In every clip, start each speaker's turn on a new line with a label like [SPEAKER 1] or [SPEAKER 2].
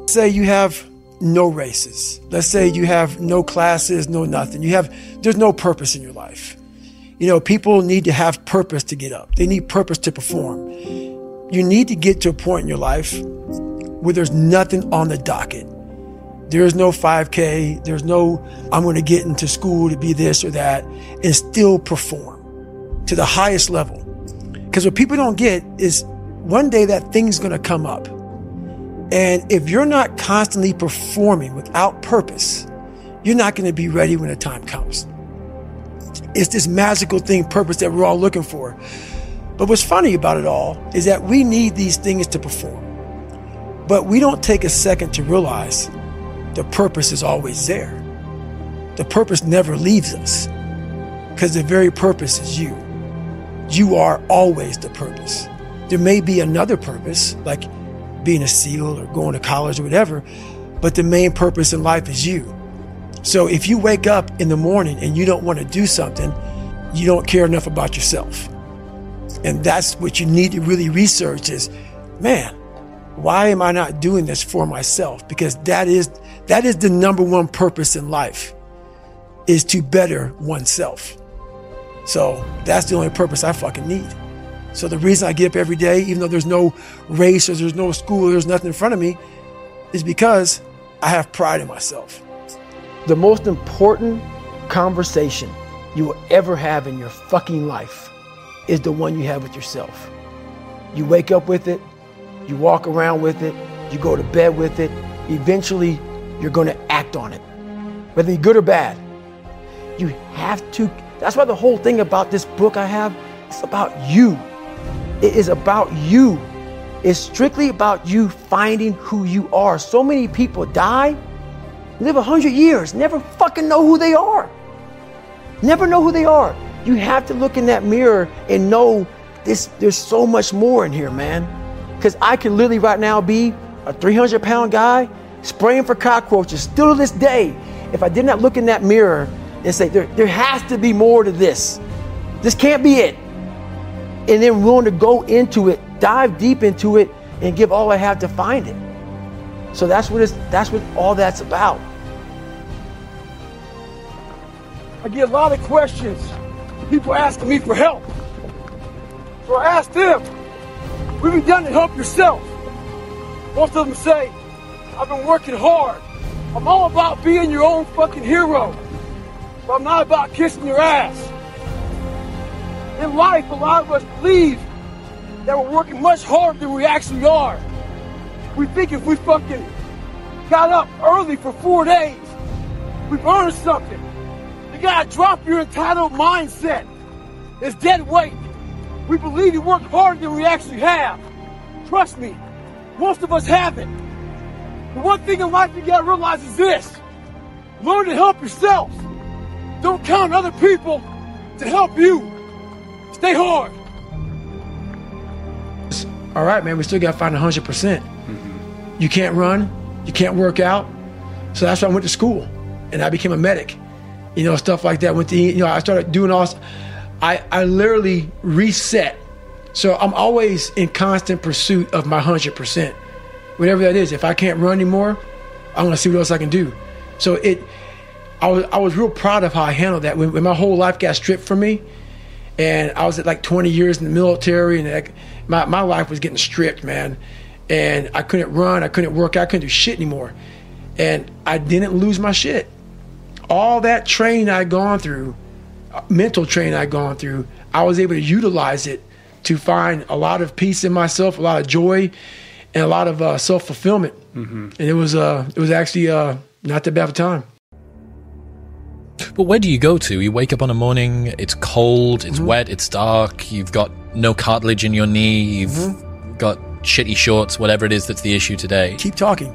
[SPEAKER 1] say you have no races. Let's say you have no classes, no nothing. There's no purpose in your life. You know, people need to have purpose to get up. They need purpose to perform. You need to get to a point in your life where there's nothing on the docket. There's no 5K. There's no, I'm going to get into school to be this or that and still perform to the highest level. Because what people don't get is one day that thing's going to come up. And if you're not constantly performing without purpose, you're not going to be ready when the time comes. It's this magical thing, purpose, that we're all looking for. But what's funny about it all is that we need these things to perform. But we don't take a second to realize the purpose is always there. The purpose never leaves us because the very purpose is you. You are always the purpose. There may be another purpose, like being a SEAL or going to college or whatever, but the main purpose in life is you. So if you wake up in the morning and you don't want to do something, you don't care enough about yourself. And that's what you need to really research is, man, why am I not doing this for myself? Because that is the number one purpose in life, is to better oneself. So that's the only purpose I fucking need. So the reason I get up every day, even though there's no race or there's no school, there's nothing in front of me, is because I have pride in myself. The most important conversation you will ever have in your fucking life is the one you have with yourself. You wake up with it, you walk around with it, you go to bed with it, eventually you're gonna act on it, whether you're good or bad. You have to, that's why the whole thing about this book I have, it's about you. It is about you. It's strictly about you finding who you are. So many people die, live 100 years, never fucking know who they are. Never know who they are. You have to look in that mirror and know there's so much more in here, man. Because I can literally right now be a 300-pound guy spraying for cockroaches still to this day. If I did not look in that mirror and say, there has to be more to this. This can't be it. And then willing to go into it, dive deep into it, and give all I have to find it. So that's what all that's about. I get a lot of questions. People asking me for help. So I asked them, what have you done to help yourself? Most of them say, I've been working hard. I'm all about being your own fucking hero. But I'm not about kissing your ass. In life, a lot of us believe that we're working much harder than we actually are. We think if we fucking got up early for 4 days, we've earned something. You gotta drop your entitled mindset. It's dead weight. We believe we work harder than we actually have. Trust me, most of us haven't. The one thing in life you gotta realize is this. Learn to help yourself. Don't count on other people to help you. Stay hard. All right, man, we still gotta find 100%. Mm-hmm. You can't run, you can't work out. So that's why I went to school and I became a medic. You know, stuff like that. I started doing all, I literally reset. So I'm always in constant pursuit of my 100%. Whatever that is. If I can't run anymore, I'm gonna see what else I can do. So I was real proud of how I handled that. When my whole life got stripped from me, and I was at like 20 years in the military, and my life was getting stripped, man. And I couldn't run, I couldn't work out, I couldn't do shit anymore. And I didn't lose my shit. All that training I'd gone through, mental training I'd gone through, I was able to utilize it to find a lot of peace in myself, a lot of joy, and a lot of self-fulfillment. Mm-hmm. And it was actually not that bad of a time.
[SPEAKER 2] But where do you go to? You wake up on a morning, it's cold, it's wet, it's dark, you've got no cartilage in your knee, you've got shitty shorts, whatever it is that's the issue today.
[SPEAKER 1] Keep talking.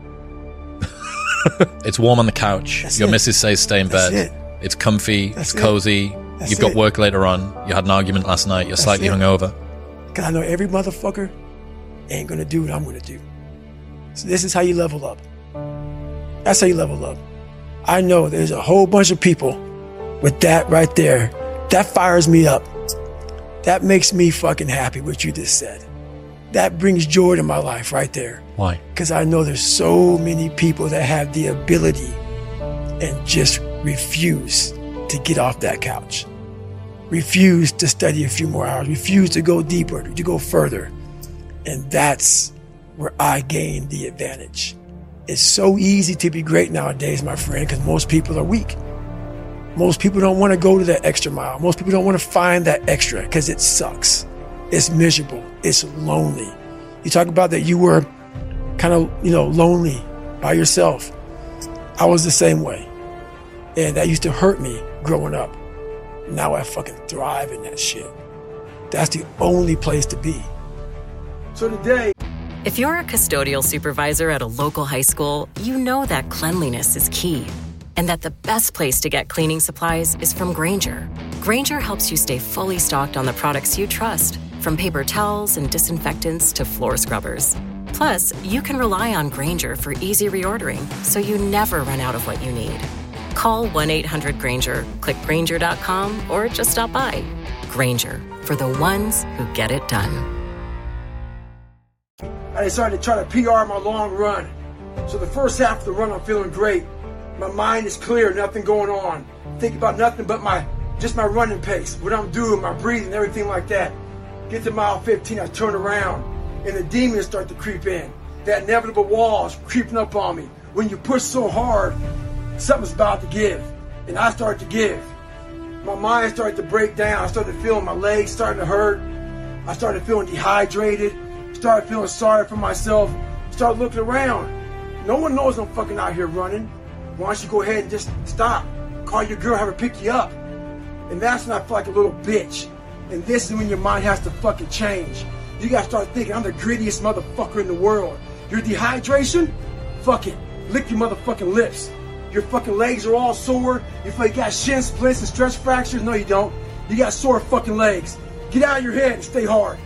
[SPEAKER 2] It's warm on the couch. Your missus says stay in bed. It's comfy, it's cozy. You've got work later on. You had an argument last night. You're slightly hungover.
[SPEAKER 1] Because I know every motherfucker ain't going to do what I'm going to do. So this is how you level up. That's how you level up. I know there's a whole bunch of people with that right there. That fires me up. That makes me fucking happy what you just said. That brings joy to my life right there.
[SPEAKER 2] Why?
[SPEAKER 1] Because I know there's so many people that have the ability and just refuse to get off that couch. Refuse to study a few more hours. Refuse to go deeper, to go further. And that's where I gain the advantage. It's so easy to be great nowadays, my friend, because most people are weak. Most people don't want to go to that extra mile. Most people don't want to find that extra because it sucks. It's miserable. It's lonely. You talk about that you were kind of, lonely by yourself. I was the same way. And that used to hurt me growing up. Now I fucking thrive in that shit. That's the only place to be. So today,
[SPEAKER 3] if you're a custodial supervisor at a local high school, you know that cleanliness is key. And that the best place to get cleaning supplies is from Grainger. Grainger helps you stay fully stocked on the products you trust, from paper towels and disinfectants to floor scrubbers. Plus, you can rely on Grainger for easy reordering, so you never run out of what you need. Call 1-800-GRAINGER, click Grainger.com, or just stop by. Grainger, for the ones who get it done.
[SPEAKER 1] I decided to try to PR my long run. So the first half of the run, I'm feeling great. My mind is clear, nothing going on. Think about nothing but my running pace, what I'm doing, my breathing, everything like that. Get to mile 15, I turn around, and the demons start to creep in. That inevitable wall is creeping up on me. When you push so hard, something's about to give. And I start to give. My mind started to break down. I started feeling my legs starting to hurt. I started feeling dehydrated. Started feeling sorry for myself. Started looking around. No one knows I'm fucking out here running. Why don't you go ahead and just stop? Call your girl, have her pick you up. And that's when I feel like a little bitch. And this is when your mind has to fucking change. You gotta start thinking, I'm the grittiest motherfucker in the world. Your dehydration? Fuck it. Lick your motherfucking lips. Your fucking legs are all sore. You feel like you got shin splints and stress fractures. No, you don't. You got sore fucking legs. Get out of your head and stay hard.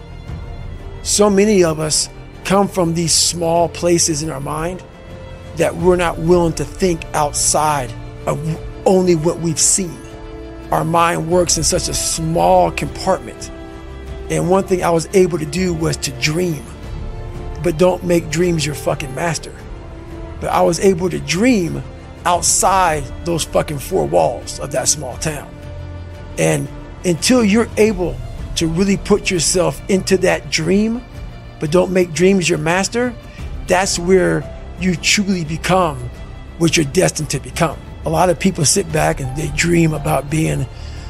[SPEAKER 1] So many of us come from these small places in our mind that we're not willing to think outside of only what we've seen. Our mind works in such a small compartment. And one thing I was able to do was to dream. But don't make dreams your fucking master. But I was able to dream outside those fucking four walls of that small town. And until you're able to really put yourself into that dream, but don't make dreams your master, that's where you truly become what you're destined to become. A lot of people sit back and they dream about being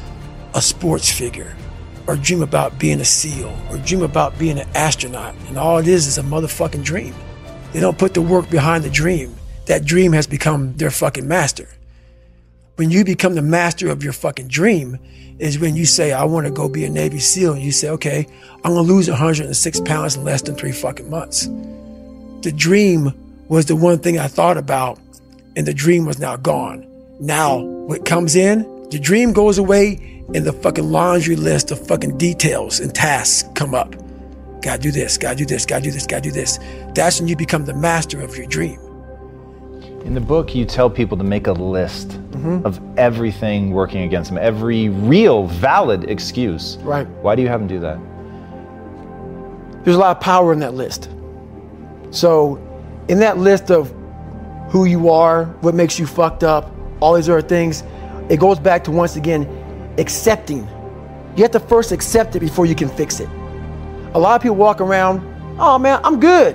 [SPEAKER 1] a sports figure, or dream about being a SEAL, or dream about being an astronaut. And all it is a motherfucking dream. They don't put the work behind the dream. That dream has become their fucking master. When you become the master of your fucking dream is when you say, I want to go be a Navy SEAL. And you say, okay, I'm going to lose 106 pounds in less than 3 fucking months. The dream was the one thing I thought about, and the dream was now gone. Now, what comes in, the dream goes away, and the fucking laundry list of fucking details and tasks come up. Gotta do this, gotta do this, gotta do this, gotta do this. That's when you become the master of your dream.
[SPEAKER 4] In the book, you tell people to make a list of everything working against them, every real, valid excuse.
[SPEAKER 1] Right.
[SPEAKER 4] Why do you have them do that?
[SPEAKER 1] There's a lot of power in that list. So, in that list of who you are, what makes you fucked up, all these other things, it goes back to, once again, accepting. You have to first accept it before you can fix it. A lot of people walk around, oh man, I'm good.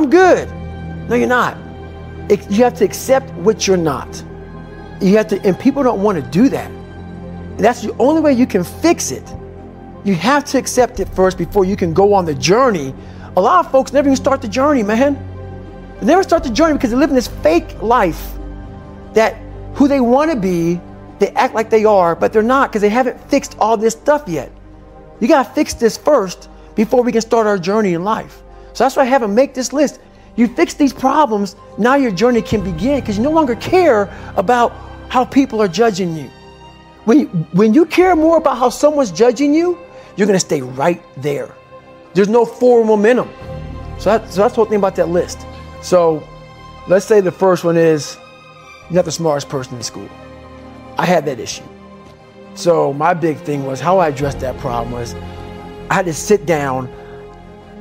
[SPEAKER 1] No, you're not. You have to accept what you're not. You have to, and people don't want to do that. And that's the only way you can fix it. You have to accept it first before you can go on the journey. A lot of folks never even start the journey, man. They never start the journey because they live in this fake life that who they want to be, they act like they are, but they're not because they haven't fixed all this stuff yet. You got to fix this first before we can start our journey in life. So that's why I have them make this list. You fix these problems, now your journey can begin because you no longer care about how people are judging you. When you care more about how someone's judging you, you're going to stay right there. There's no forward momentum. So that's the whole thing about that list. So let's say the first one is you're not the smartest person in school. I had that issue. So my big thing was how I addressed that problem was I had to sit down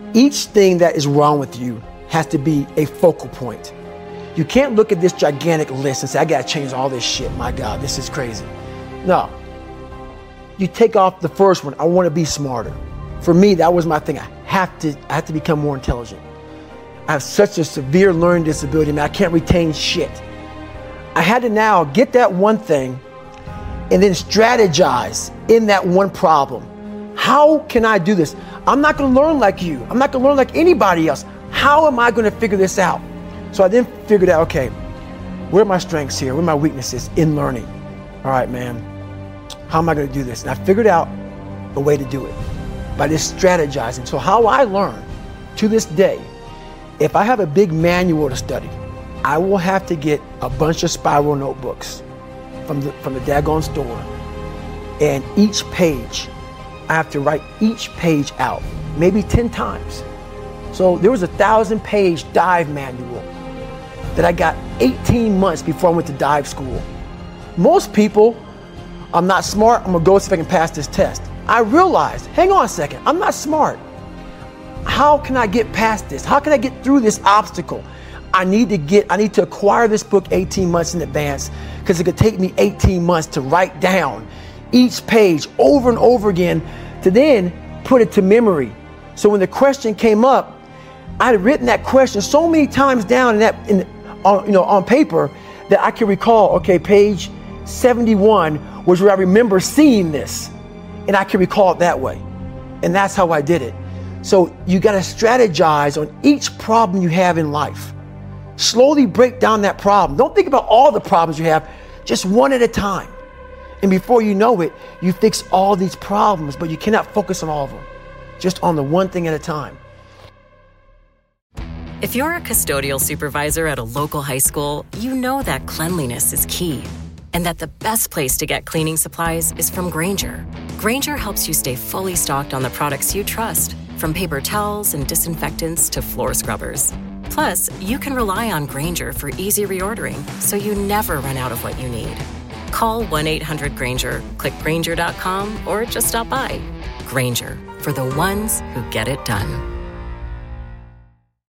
[SPEAKER 1] Each thing that is wrong with you has to be a focal point. You can't look at this gigantic list and say, I gotta change all this shit. My God, this is crazy. No. You take off the first one, I wanna be smarter. For me, that was my thing. I have to become more intelligent. I have such a severe learning disability, man, I can't retain shit. I had to now get that one thing and then strategize in that one problem. How can I do this? I'm not gonna learn like you. I'm not gonna learn like anybody else. How am I gonna figure this out? So I then figured out, okay, where are my strengths here? Where are my weaknesses in learning? All right, man, how am I gonna do this? And I figured out a way to do it by just strategizing. So how I learn to this day, if I have a big manual to study, I will have to get a bunch of spiral notebooks from the daggone store. And each page, I have to write each page out, maybe 10 times. So there was a 1,000-page dive manual that I got 18 months before I went to dive school. Most people, I'm not smart, I'm gonna go see if I can pass this test. I realized, hang on a second, I'm not smart. How can I get past this? How can I get through this obstacle? I need to acquire this book 18 months in advance, because it could take me 18 months to write down each page over and over again to then put it to memory. So when the question came up, I had written that question so many times down on paper that I can recall, okay, page 71 was where I remember seeing this, and I can recall it that way. And that's how I did it. So you got to strategize on each problem you have in life. Slowly break down that problem. Don't think about all the problems you have, just one at a time. And before you know it, you fix all these problems, but you cannot focus on all of them. Just on the one thing at a time.
[SPEAKER 3] If you're a custodial supervisor at a local high school, you know that cleanliness is key, and that the best place to get cleaning supplies is from Grainger. Grainger helps you stay fully stocked on the products you trust, from paper towels and disinfectants to floor scrubbers. Plus, you can rely on Grainger for easy reordering, so you never run out of what you need. Call 1-800-GRAINGER, click Grainger.com, or just stop by. Grainger, for the ones who get it done.